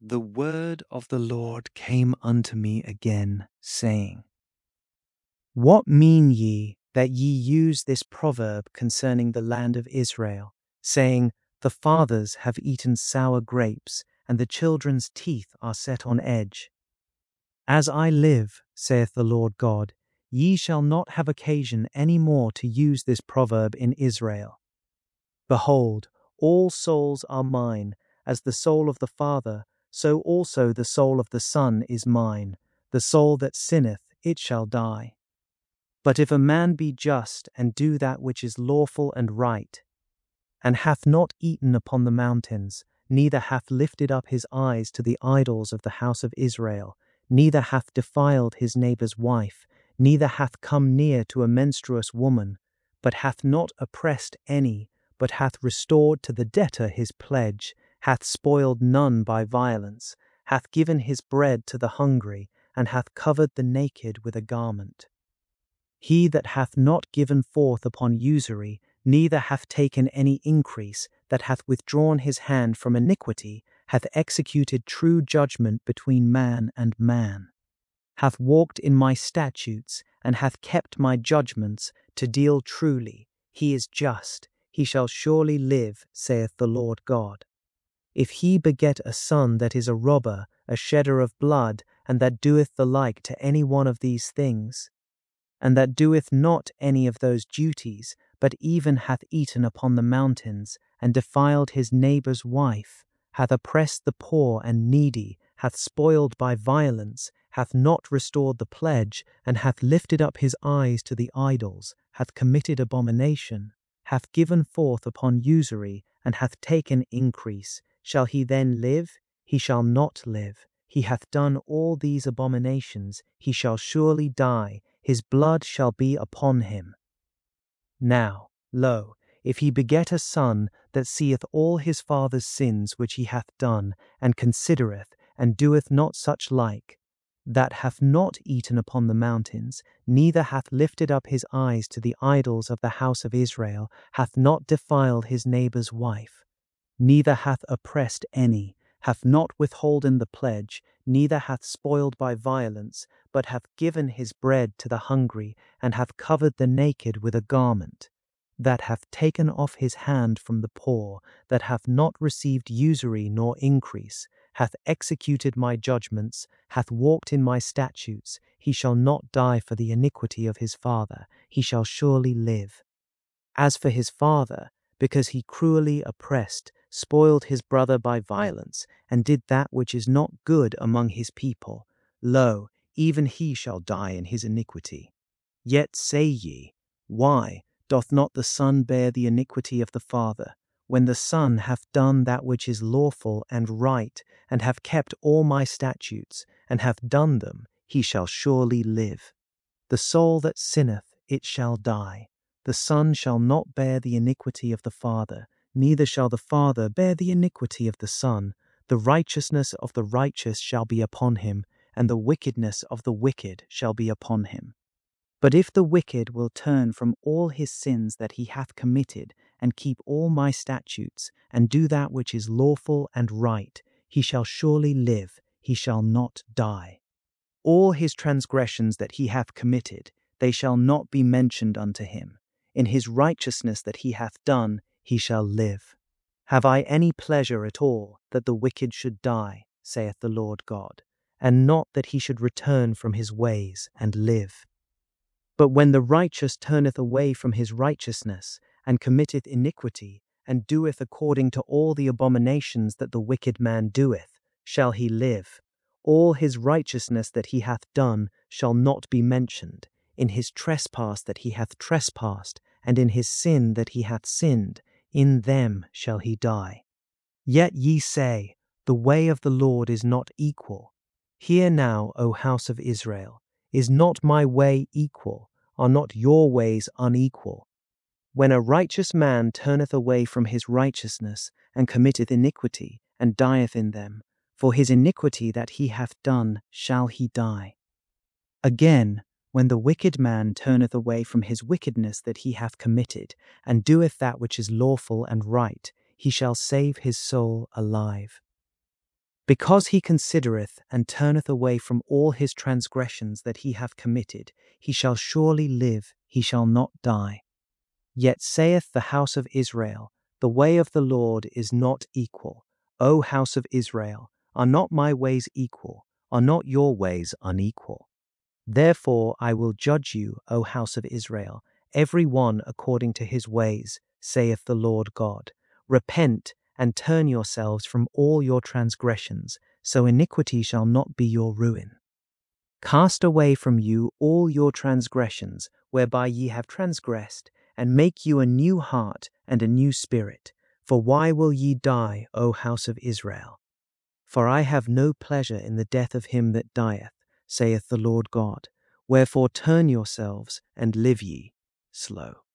The word of the Lord came unto me again, saying, What mean ye that ye use this proverb concerning the land of Israel, saying, The fathers have eaten sour grapes, and the children's teeth are set on edge? As I live, saith the Lord God, ye shall not have occasion any more to use this proverb in Israel. Behold, all souls are mine, as the soul of the Father, so also the soul of the Son is mine. The soul that sinneth, it shall die. But if a man be just, and do that which is lawful and right, and hath not eaten upon the mountains, neither hath lifted up his eyes to the idols of the house of Israel, neither hath defiled his neighbour's wife, neither hath come near to a menstruous woman, but hath not oppressed any, but hath restored to the debtor his pledge, hath spoiled none by violence, hath given his bread to the hungry, and hath covered the naked with a garment. He that hath not given forth upon usury, neither hath taken any increase, that hath withdrawn his hand from iniquity, hath executed true judgment between man and man, hath walked in my statutes, and hath kept my judgments, to deal truly, he is just, he shall surely live, saith the Lord God. If he beget a son that is a robber, a shedder of blood, and that doeth the like to any one of these things, and that doeth not any of those duties, but even hath eaten upon the mountains, and defiled his neighbour's wife, hath oppressed the poor and needy, hath spoiled by violence, hath not restored the pledge, and hath lifted up his eyes to the idols, hath committed abomination, hath given forth upon usury, and hath taken increase, shall he then live? He shall not live. He hath done all these abominations, he shall surely die, his blood shall be upon him. Now, lo, if he beget a son that seeth all his father's sins which he hath done, and considereth, and doeth not such like, that hath not eaten upon the mountains, neither hath lifted up his eyes to the idols of the house of Israel, hath not defiled his neighbour's wife, neither hath oppressed any, hath not withholden the pledge, neither hath spoiled by violence, but hath given his bread to the hungry, and hath covered the naked with a garment, that hath taken off his hand from the poor, that hath not received usury nor increase, hath executed my judgments, hath walked in my statutes, he shall not die for the iniquity of his father, he shall surely live. As for his father, because he cruelly oppressed, spoiled his brother by violence, and did that which is not good among his people, lo, even he shall die in his iniquity. Yet say ye, Why doth not the son bear the iniquity of the father? When the son hath done that which is lawful and right, and hath kept all my statutes, and hath done them, he shall surely live. The soul that sinneth, it shall die. The son shall not bear the iniquity of the father, neither shall the father bear the iniquity of the son. The righteousness of the righteous shall be upon him, and the wickedness of the wicked shall be upon him. But if the wicked will turn from all his sins that he hath committed, and keep all my statutes, and do that which is lawful and right, he shall surely live, he shall not die. All his transgressions that he hath committed, they shall not be mentioned unto him. In his righteousness that he hath done, he shall live. Have I any pleasure at all that the wicked should die, saith the Lord God, and not that he should return from his ways and live? But when the righteous turneth away from his righteousness, and committeth iniquity, and doeth according to all the abominations that the wicked man doeth, shall he live. All his righteousness that he hath done shall not be mentioned. In his trespass that he hath trespassed, and in his sin that he hath sinned, in them shall he die. Yet ye say, The way of the Lord is not equal. Hear now, O house of Israel, is not my way equal? Are not your ways unequal? When a righteous man turneth away from his righteousness, and committeth iniquity, and dieth in them, for his iniquity that he hath done shall he die. Again, when the wicked man turneth away from his wickedness that he hath committed, and doeth that which is lawful and right, he shall save his soul alive. Because he considereth and turneth away from all his transgressions that he hath committed, he shall surely live, he shall not die. Yet saith the house of Israel, the way of the Lord is not equal. O house of Israel, are not my ways equal? Are not your ways unequal? Therefore I will judge you, O house of Israel, every one according to his ways, saith the Lord God. Repent and turn yourselves from all your transgressions, so iniquity shall not be your ruin. Cast away from you all your transgressions, whereby ye have transgressed, and make you a new heart and a new spirit. For why will ye die, O house of Israel? For I have no pleasure in the death of him that dieth, saith the Lord God. Wherefore turn yourselves, and live ye. Slow.